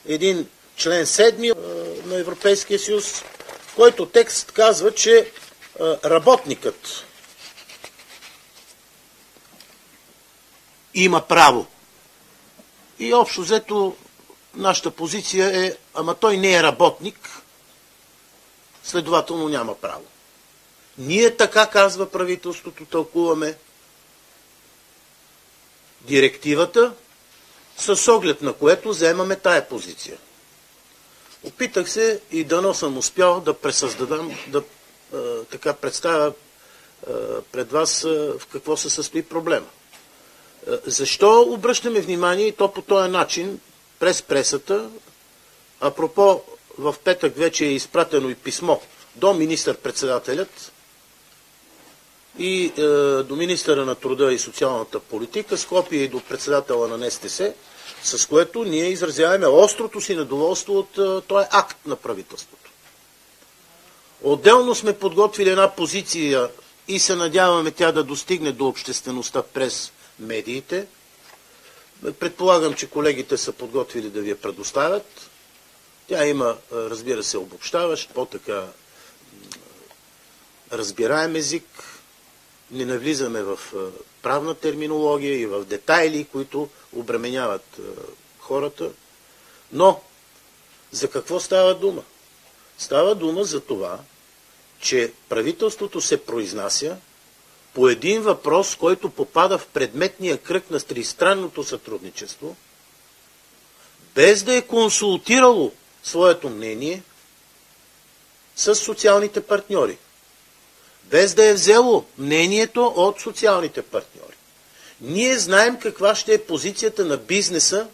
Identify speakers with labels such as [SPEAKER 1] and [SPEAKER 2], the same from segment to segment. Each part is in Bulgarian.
[SPEAKER 1] един член 7 на Европейския съюз, който текст казва, че работникът има право. И общо взето нашата позиция е, ама той не е работник, следователно няма право. Ние така, казва правителството, тълкуваме директивата, с оглед на което заемаме тая позиция. Опитах се и дано съм успял да пресъздадам, да така представя пред вас в какво се състои проблема. Защо обръщаме внимание и то по този начин, през пресата? Апропо, в петък вече е изпратено и писмо до министър-председателят и до министъра на труда и социалната политика, с копия и до председателя на НСТС, с което ние изразяваме острото си недоволство от този акт на правителството. Отделно сме подготвили една позиция и се надяваме тя да достигне до обществеността през медиите. Предполагам, че колегите са подготвили да ви я предоставят. Тя има, разбира се, обобщаващ, по-така разбираем език. Не навлизаме в правна терминология и в детайли, които обременяват хората. Но за какво става дума? Става дума за това, че правителството се произнася по един въпрос, който попада в предметния кръг на тристранното сътрудничество, без да е консултирало своето мнение с социалните партньори, без да е взело мнението от социалните партньори. Ние знаем каква ще е позицията на бизнеса,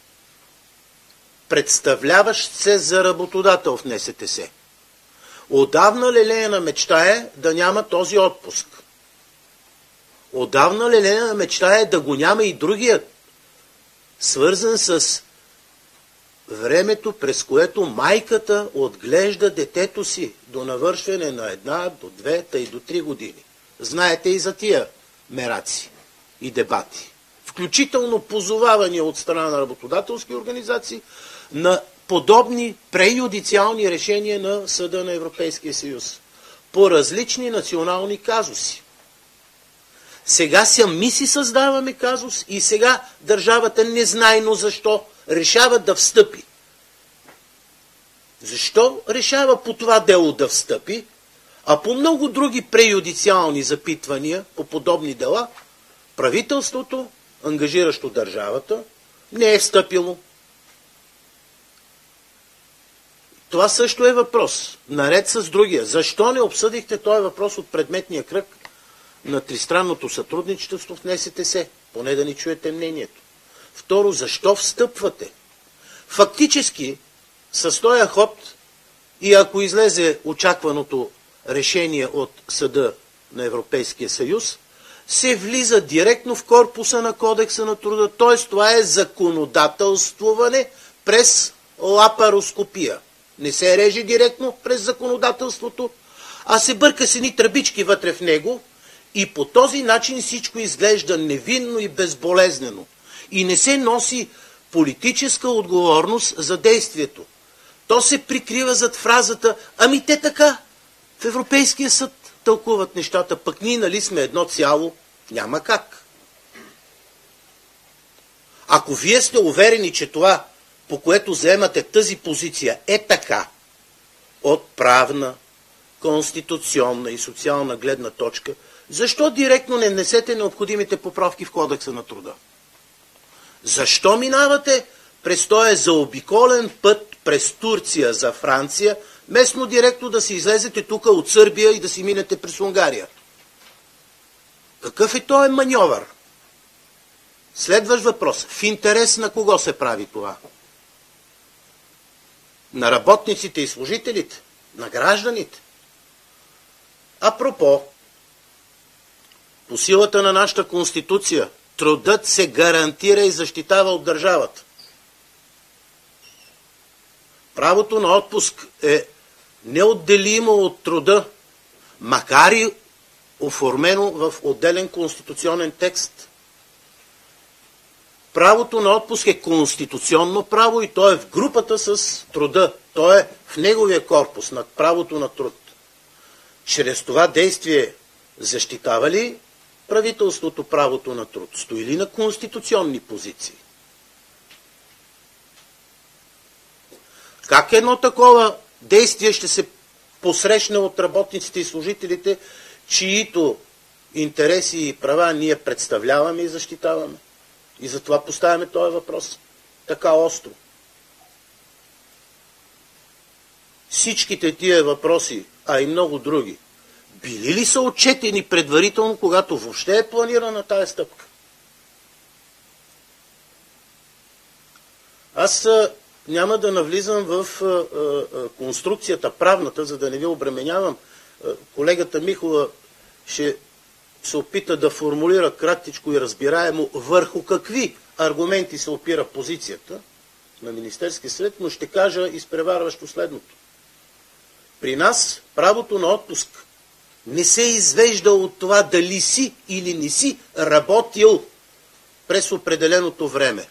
[SPEAKER 1] представляващ се за работодател в НСТС. Отдавна лелеяна мечта е да няма този отпуск. Отдавна лелеяна мечта е да го няма и другият, свързан с времето, през което майката отглежда детето си до навършване на 1, до 2 и до 3 години. Знаете и за тия мераци и дебати. Включително позовавания от страна на работодателски организации на подобни преюдициални решения на Съда на Европейския съюз по различни национални казуси. Сега сами си създаваме казус и сега държавата незнайно защо решава да встъпи. Защо решава по това дело да встъпи, а по много други преюдициални запитвания по подобни дела, правителството, ангажиращо държавата, не е встъпило. Това също е въпрос, наред с другия. Защо не обсъдихте този въпрос от предметния кръг на тристранното сътрудничество в НСТС? Поне да ни чуете мнението. Второ, защо встъпвате? Фактически, с този ход, и ако излезе очакваното решение от Съда на Европейския съюз, се влиза директно в корпуса на Кодекса на труда, т.е. това е законодателствуване през лапароскопия. Не се реже директно през законодателството, а се бърка с едни тръбички вътре в него и по този начин всичко изглежда невинно и безболезнено. И не се носи политическа отговорност за действието. То се прикрива зад фразата, ами те така, в Европейския съд тълкуват нещата, пък ние нали сме едно цяло, няма как. Ако вие сте уверени, че това, по което заемате тази позиция, е така, от правна, конституционна и социална гледна точка, защо директно не внесете необходимите поправки в Кодекса на труда? Защо минавате през този заобиколен път през Турция за Франция, вместо директно да си излезете тук от Сърбия и да си минете през Унгария? Какъв е този маньовър? Следващ въпрос. В интерес на кого се прави това? На работниците и служителите? На гражданите? Апропо, по силата на нашата Конституция, трудът се гарантира и защитава от държавата. Правото на отпуск е неотделимо от труда, макар и оформено в отделен конституционен текст. Правото на отпуск е конституционно право и то е в групата с труда. То е в неговия корпус над правото на труд. Чрез това действие защитава ли правителството правото на труд? Стои ли на конституционни позиции? Как едно такова действие ще се посрещне от работниците и служителите, чието интереси и права ние представляваме и защитаваме? И затова поставяме този въпрос така остро. Всичките тия въпроси, а и много други, били ли са отчетени предварително, когато въобще е планирана тая стъпка? Аз няма да навлизам в конструкцията правната, за да не ви обременявам. Колегата Михова ще се опита да формулира кратичко и разбираемо върху какви аргументи се опира позицията на Министерския съвет, но ще кажа изпреварващо следното. При нас правото на отпуск не се извежда от това дали си или не си работил през определеното време.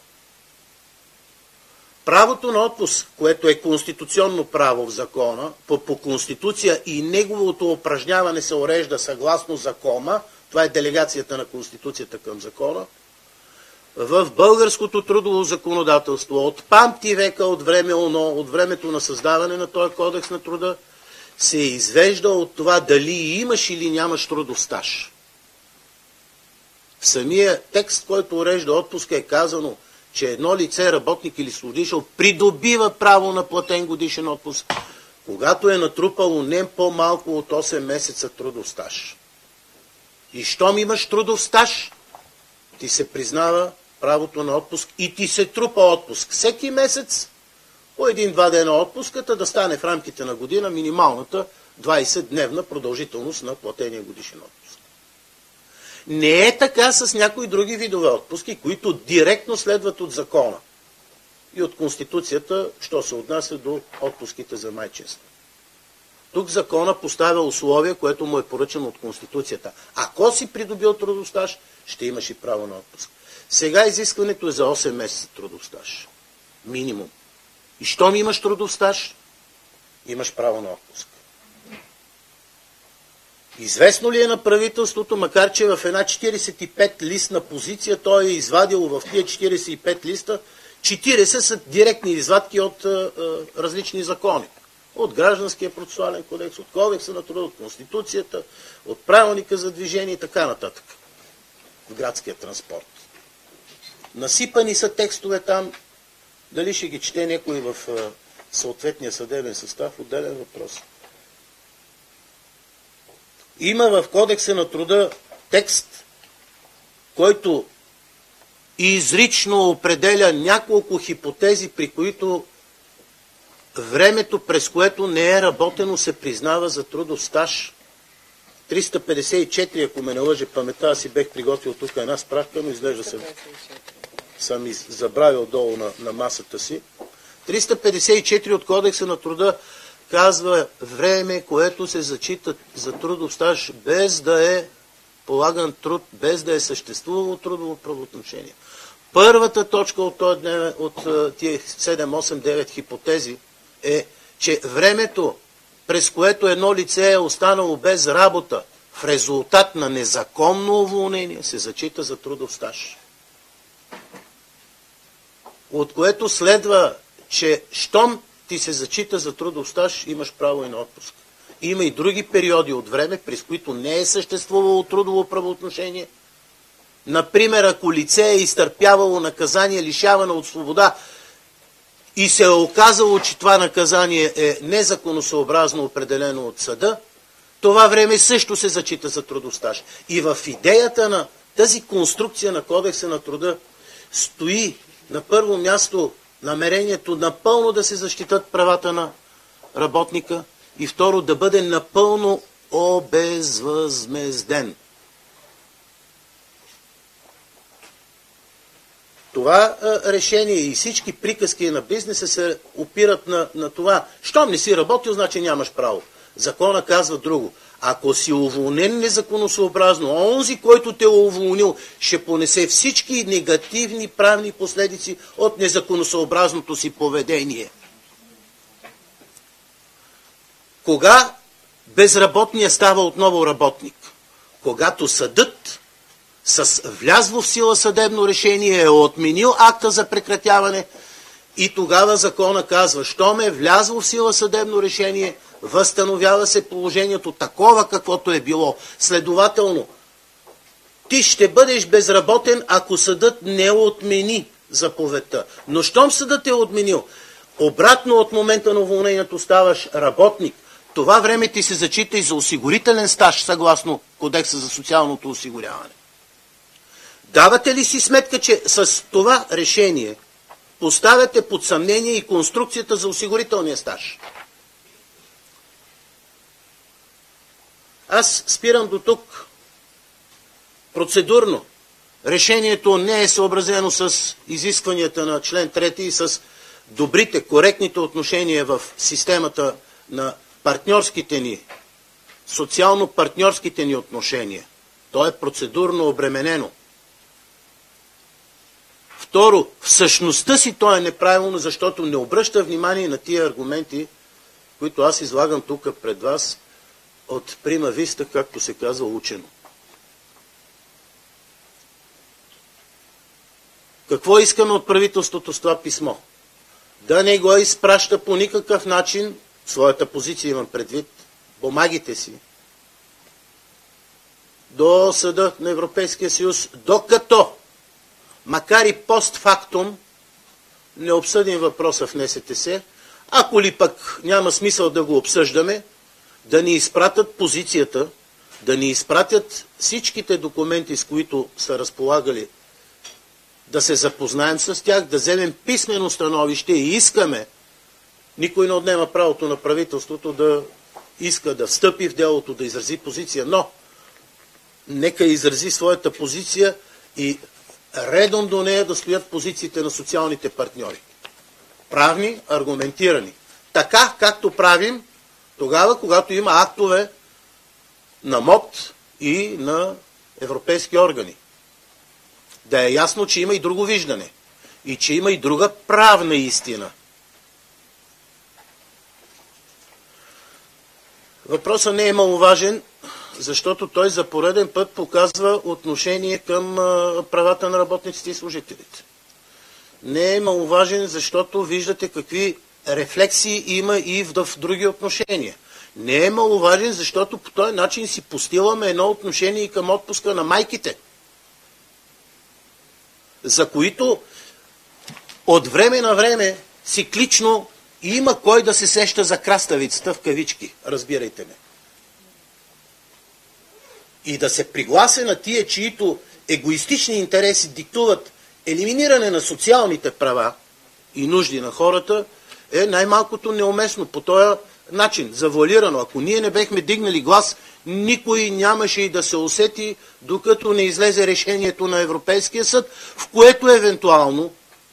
[SPEAKER 1] Правото на отпуск, което е конституционно право в закона, по Конституция и неговото упражняване се урежда съгласно закона, това е делегацията на Конституцията към закона, в българското трудово законодателство от памти века, от време оно, от времето на създаване на този кодекс на труда, се извежда от това дали имаш или нямаш трудов стаж. В самия текст, който урежда отпуска, е казано, че едно лице, работник или служител, придобива право на платен годишен отпуск, когато е натрупало не по-малко от 8 месеца трудов стаж. И щом имаш трудов стаж, ти се признава правото на отпуск и ти се трупа отпуск. Всеки месец по 1-2 дена отпуската да стане в рамките на година минималната 20-дневна продължителност на платения годишен отпуск. Не е така с някои други видове отпуски, които директно следват от закона и от Конституцията, що се отнася до отпуските за майчинство. Тук закона поставя условие, което му е поръчано от Конституцията. Ако си придобил трудов стаж, ще имаш и право на отпуск. Сега изискването е за 8 месеца трудов стаж. Минимум. И щом имаш трудов стаж, имаш право на отпуск. Известно ли е на правителството, макар че в една 45 листна позиция той е извадил в тия 45 листа, 40 са директни извадки от различни закони. От Гражданския процесуален кодекс, от Кодекса на труда, от Конституцията, от Правилника за движение и така нататък. В градския транспорт. Насипани са текстове там. Дали ще ги чете някой в съответния съдебен състав, отделен въпрос. Има в Кодекса на труда текст, който изрично определя няколко хипотези, при които времето, през което не е работено, се признава за трудов стаж. 354, ако ме не лъже паметта, аз си бех приготвил тук една справка, но изглежда съм забравил долу на масата си. 354 от Кодекса на труда казва време, което се зачита за трудов стаж, без да е полаган труд, без да е съществувало трудово правоотношение. Първата точка от тия 7, 8, 9 хипотези е, че времето, през което едно лице е останало без работа в резултат на незаконно уволнение, се зачита за трудов стаж. От което следва, че щом ти се зачита за трудов стаж, имаш право и на отпуск. Има и други периоди от време, през които не е съществувало трудово правоотношение. Например, ако лице е изтърпявало наказание лишаване от свобода и се е оказало, че това наказание е незаконосъобразно определено от съда, това време също се зачита за трудов стаж. И в идеята на тази конструкция на Кодекса на труда стои на първо място намерението напълно да се защитат правата на работника и второ да бъде напълно обезвъзмезден. Това решение и всички приказки на бизнеса се опират на това. Щом не си работил, значи нямаш право. Закона казва друго. Ако си уволнен незаконосъобразно, онзи, който те е уволнил, ще понесе всички негативни правни последици от незаконосъобразното си поведение. Кога безработният става отново работник? Когато съдът с влязло в сила съдебно решение е отменил акта за прекратяване и тогава закона казва, щом е влязло в сила съдебно решение, възстановява се положението такова, каквото е било. Следователно, ти ще бъдеш безработен, ако съдът не отмени заповедта. Но щом съдът е отменил, обратно от момента на уволнението ставаш работник. Това време ти се зачита и за осигурителен стаж, съгласно Кодекса за социалното осигуряване. Давате ли си сметка, че с това решение поставяте под съмнение и конструкцията за осигурителния стаж? Аз спирам до тук. Процедурно. Решението не е съобразено с изискванията на член 3 и с добрите, коректните отношения в системата на партньорските ни, социално-партньорските ни отношения. То е процедурно обременено. Второ, в същността си то е неправилно, защото не обръща внимание на тия аргументи, които аз излагам тук пред вас от прима виста, както се казва, учено. Какво искаме от правителството с това писмо? Да не го изпраща по никакъв начин, своята позиция имам предвид, бумагите си, до Съда на Европейския съюз, докато, макар и постфактум, не обсъдим въпроса в НСТС, ако ли пък няма смисъл да го обсъждаме, да ни изпратят позицията, да ни изпратят всичките документи, с които са разполагали, да се запознаем с тях, да вземем писмено становище и искаме, никой не отнема правото на правителството да иска да встъпи в делото, да изрази позиция, но нека изрази своята позиция и редом до нея да стоят позициите на социалните партньори. Правни, аргументирани. Така, както правим тогава, когато има актове на МОД и на европейски органи. Да е ясно, че има и друго виждане. И че има и друга правна истина. Въпросът не е маловажен, защото той за пореден път показва отношение към правата на работниците и служителите. Не е маловажен, защото виждате какви рефлексии има и в други отношения. Не е маловажен, защото по този начин си постиламе едно отношение и към отпуска на майките, за които от време на време циклично има кой да се сеща за краставицата в кавички, разбирайте ме. И да се приглася на тия, чието егоистични интереси диктуват елиминиране на социалните права и нужди на хората, е най-малкото неуместно по този начин, завуалирано. Ако ние не бехме дигнали глас, никой нямаше и да се усети, докато не излезе решението на Европейския съд, в което евентуално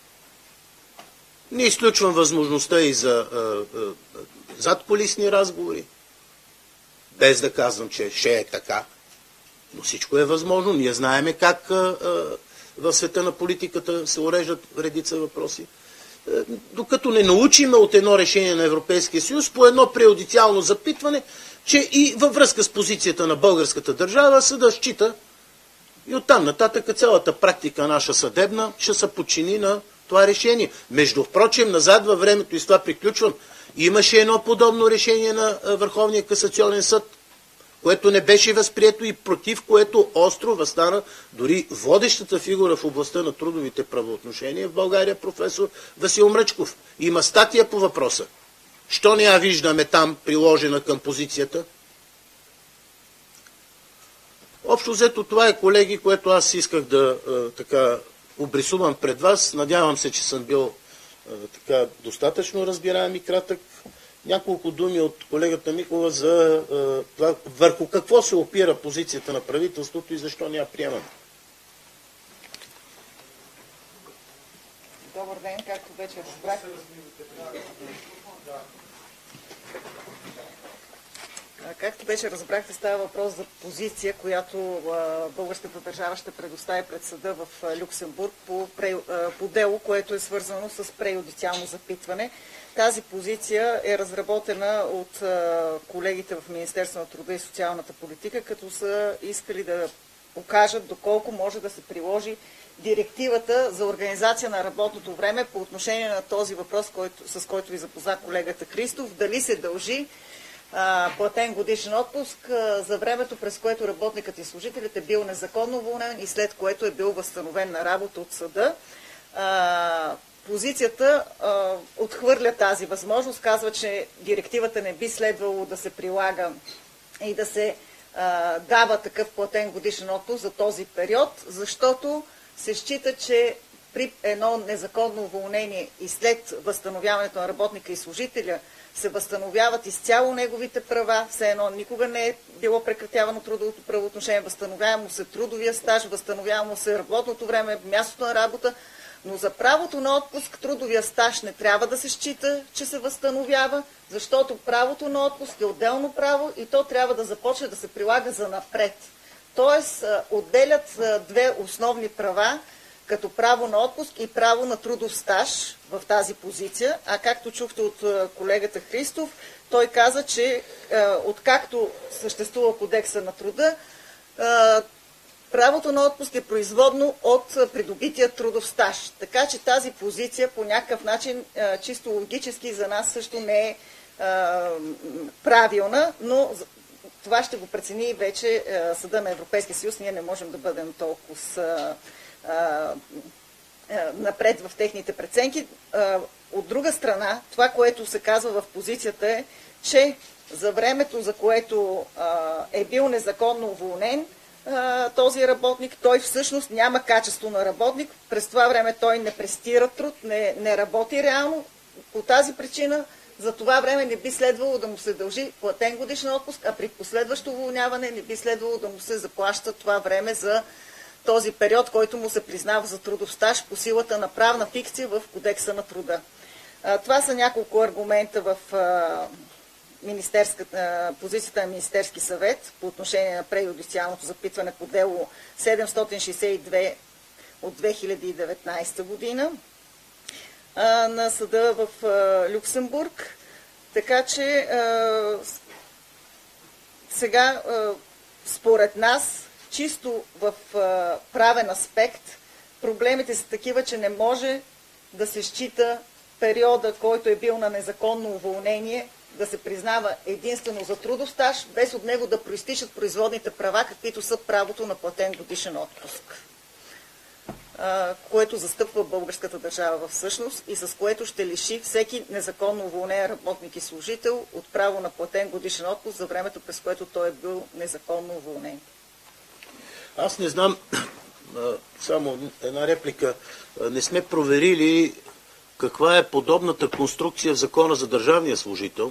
[SPEAKER 1] не изключвам възможността и за задкулисни разговори, без да казвам, че ще е така, но всичко е възможно. Ние знаеме как в света на политиката се уреждат редица въпроси. Докато не научиме от едно решение на Европейския съюз, по едно преюдициално запитване, че и във връзка с позицията на българската държава съда счита и оттам нататък цялата практика наша съдебна ще се подчини на това решение. Между впрочем, назад във времето, и с това приключвам, имаше едно подобно решение на Върховния касационен съд, което не беше възприето и против което остро възстана дори водещата фигура в областта на трудовите правоотношения в България, професор Васил Мръчков. Има статия по въпроса. Що не я виждаме там, приложена към позицията? Общо взето това е, колеги, което аз исках да така обрисувам пред вас. Надявам се, че съм бил така достатъчно разбираем и кратък. Няколко думи от колегата Микова за това, върху какво се опира позицията на правителството и защо не я приемаме.
[SPEAKER 2] Добър ден, както вече разбрах. Както вече разбрахте, става въпрос за позиция, която българската държава ще предостави пред съда в Люксембург по дело, което е свързано с преюдициално запитване. Тази позиция е разработена от колегите в Министерството на труда и социалната политика, като са искали да покажат доколко може да се приложи директивата за организация на работното време по отношение на този въпрос, с който ви запозна колегата Христов, дали се дължи платен годишен отпуск за времето, през което работникът и служителят е бил незаконно уволнен и след което е бил възстановен на работа от съда. Позицията отхвърля тази възможност, казва, че директивата не би следвало да се прилага и да се дава такъв платен годишен отпуск за този период, защото се счита, че при едно незаконно уволнение и след възстановяването на работника и служителя се възстановяват изцяло неговите права, все едно никога не е било прекратявано трудовото правоотношение, възстановява му се трудовия стаж, възстановява му се работното време, мястото на работа, но за правото на отпуск трудовия стаж не трябва да се счита, че се възстановява, защото правото на отпуск е отделно право и то трябва да започне да се прилага за напред. Тоест, отделят две основни права, като право на отпуск и право на трудов стаж в тази позиция. А както чухте от колегата Христов, той каза, че откакто съществува Кодекса на труда, правото на отпуск е производно от придобития трудов стаж. Така че тази позиция по някакъв начин чисто логически за нас също не е правилна, но това ще го прецени вече Съда на Европейския съюз. Ние не можем да бъдем толкова напред в техните преценки. От друга страна, това, което се казва в позицията е, че за времето, за което е бил незаконно уволнен този работник, той всъщност няма качество на работник. През това време той не престира труд, не работи реално. По тази причина за това време не би следвало да му се дължи платен годишен отпуск, а при последващо уволняване не би следвало да му се заплаща това време за този период, който му се признава за трудов стаж по силата на правна фикция в Кодекса на труда. Това са няколко аргумента в позицията на Министерски съвет по отношение на преюдициалното запитване по дело 762 от 2019 година на съда в Люксембург. Така че сега според нас чисто в правен аспект проблемите са такива, че не може да се счита периода, който е бил на незаконно уволнение, да се признава единствено за трудов стаж, без от него да проистичат производните права, каквито са правото на платен годишен отпуск, което застъпва българската държава всъщност и с което ще лиши всеки незаконно уволнен работник и служител от право на платен годишен отпуск за времето, през което той е бил незаконно уволнен.
[SPEAKER 1] Аз не знам, само една реплика, не сме проверили каква е подобната конструкция в Закона за държавния служител.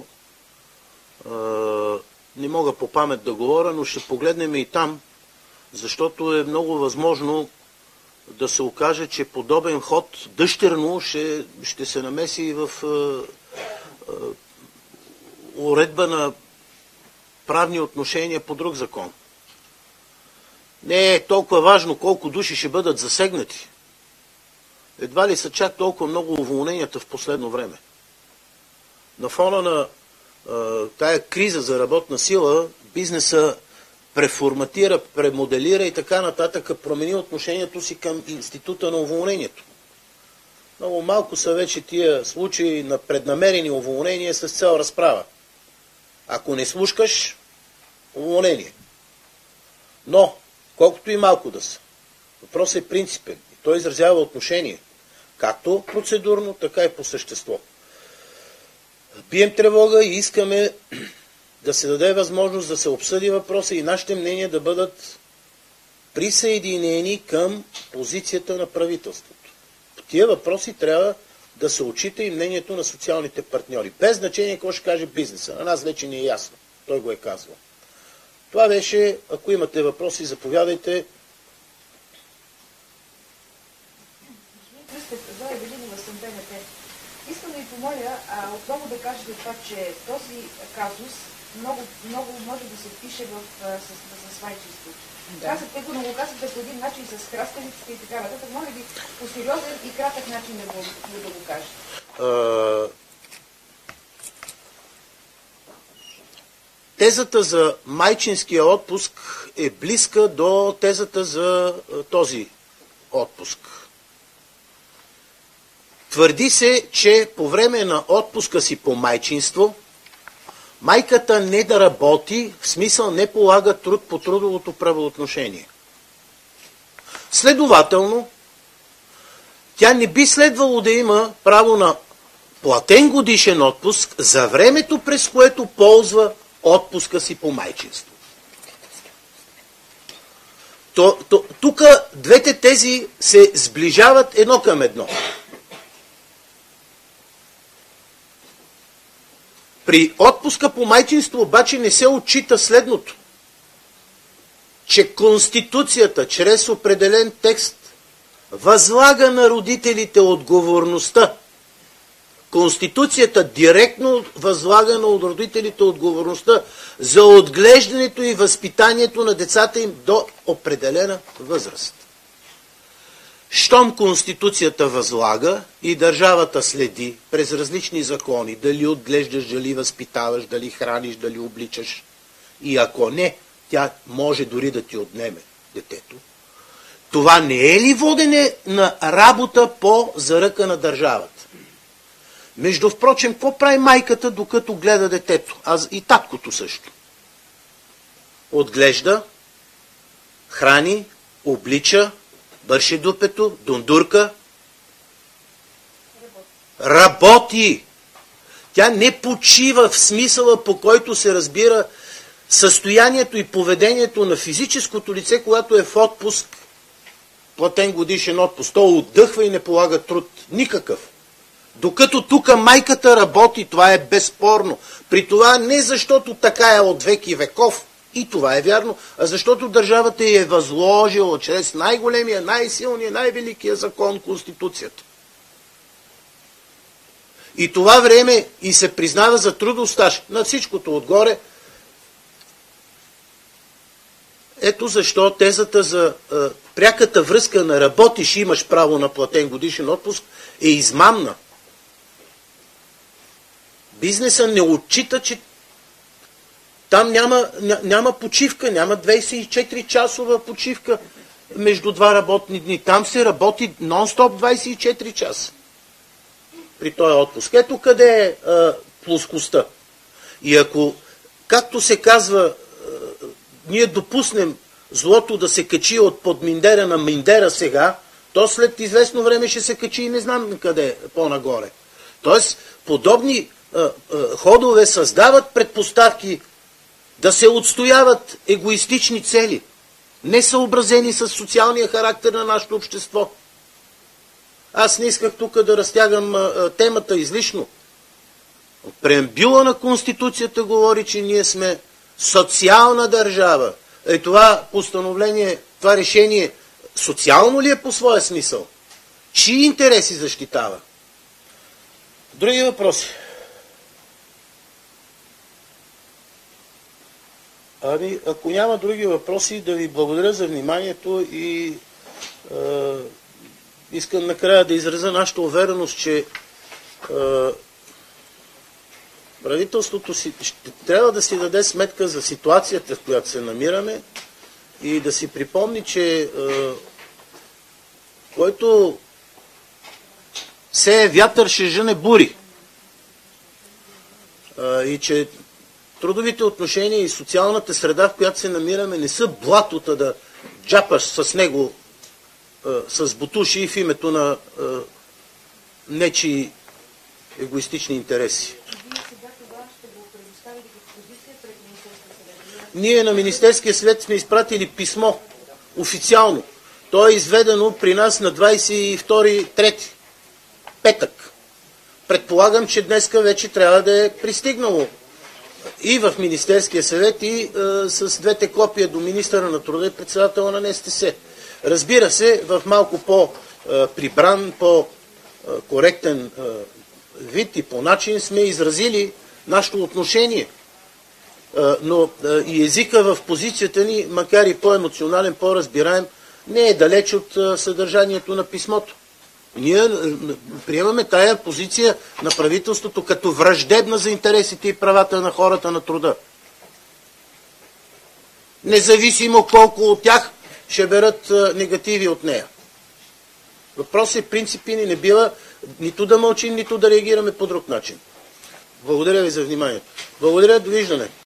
[SPEAKER 1] Не мога по памет да говоря, но ще погледнем и там, защото е много възможно да се окаже, че подобен ход дъщерно ще се намеси в уредба на правни отношения по друг закон. Не е толкова важно колко души ще бъдат засегнати. Едва ли са чак толкова много уволненията в последно време. На фона на тая криза за работна сила, бизнеса преформатира, премоделира и така нататък, промени отношението си към института на уволнението. Много малко са вече тия случаи на преднамерени уволнения с цел разправа. Ако не слушкаш, уволнение. Но, колкото и малко да са, въпросът е принципен. И той изразява отношение, както процедурно, така и по същество. Бием тревога и искаме да се даде възможност да се обсъди въпроса и нашите мнения да бъдат присъединени към позицията на правителството. По тия въпроси трябва да се отчита и мнението на социалните партньори. Без значение какво ще каже бизнеса. На нас вече не е ясно. Той го е казвал. Това беше, ако имате въпроси, заповядайте.
[SPEAKER 3] Искам да ви помоля, отново да кажете това, че този казус много може да се впише с майчинството. Казахте го, но го казахте по един начин с краставиците и така нататък. Моля ви по сериозен и кратък начин да го кажете.
[SPEAKER 1] Тезата за майчинския отпуск е близка до тезата за този отпуск. Твърди се, че по време на отпуска си по майчинство, майката не да работи, в смисъл не полага труд по трудовото правоотношение. Следователно, тя не би следвало да има право на платен годишен отпуск за времето, през което ползва отпуска си по майчинство. Тук двете тези се сближават едно към едно. При отпуска по майчинство обаче не се отчита следното, че Конституцията чрез определен текст възлага на родителите отговорността. Конституцията директно възлага на родителите отговорността за отглеждането и възпитанието на децата им до определена възраст. Щом Конституцията възлага и държавата следи през различни закони, дали отглеждаш, дали възпитаваш, дали храниш, дали обличаш, и ако не, тя може дори да ти отнеме детето. Това не е ли водене на работа по заръка на държавата? Между впрочем, какво прави майката, докато гледа детето? И таткото също. Отглежда, храни, облича, бърши дупето, дундурка. Работи! Тя не почива в смисъла, по който се разбира състоянието и поведението на физическото лице, когато е в отпуск, платен годишен отпуск. То отдъхва и не полага труд. Никакъв. Докато тук майката работи, това е безспорно. При това не защото така е от век и веков, и това е вярно, а защото държавата ѝ е възложила чрез най-големия, най-силния, най-великия закон, Конституцията. И това време и се признава за трудов стаж. На всичкото отгоре. Ето защо тезата за пряката връзка на работиш и имаш право на платен годишен отпуск е измамна. Бизнесът не отчита, че там няма почивка, няма 24-часова почивка между два работни дни. Там се работи нон-стоп 24 часа при този отпуск. Ето къде е плоскостта. И ако, както се казва, ние допуснем злото да се качи от подминдера на миндера сега, то след известно време ще се качи и не знам къде по-нагоре. Тоест, подобни ходове създават предпоставки да се отстояват егоистични цели, не съобразени с социалния характер на нашето общество. Аз не исках тук да разтягам темата излишно. Преамбюла на Конституцията говори, че ние сме социална държава. Това постановление, това решение социално ли е по своя смисъл? Чии интереси защитава? Други въпроси? Ако няма други въпроси, да ви благодаря за вниманието и искам накрая да изразя нашата увереност, че правителството трябва да си даде сметка за ситуацията, в която се намираме и да си припомни, че който сее вятър, ще жъне бури. И че трудовите отношения и социалната среда, в която се намираме, не са блатота да джапаш с него с бутуши в името на нечии егоистични интереси. Ние на Министерския съвет сме изпратили писмо официално. То е изведено при нас на 22-3, петък. Предполагам, че днеска вече трябва да е пристигнало и в Министерския съвет, и с двете копия до министъра на труда и председателя на НСТС. Разбира се, в малко по-прибран, по-коректен вид и по начин сме изразили нашето отношение. Но и езика в позицията ни, макар и по-емоционален, по-разбираем, не е далеч от съдържанието на писмото. Ние приемаме тая позиция на правителството като враждебна за интересите и правата на хората на труда. Независимо колко от тях ще берат негативи от нея. Въпросът е принципи, не бива нито да мълчим, нито да реагираме по друг начин. Благодаря ви за вниманието. Благодаря, довиждане.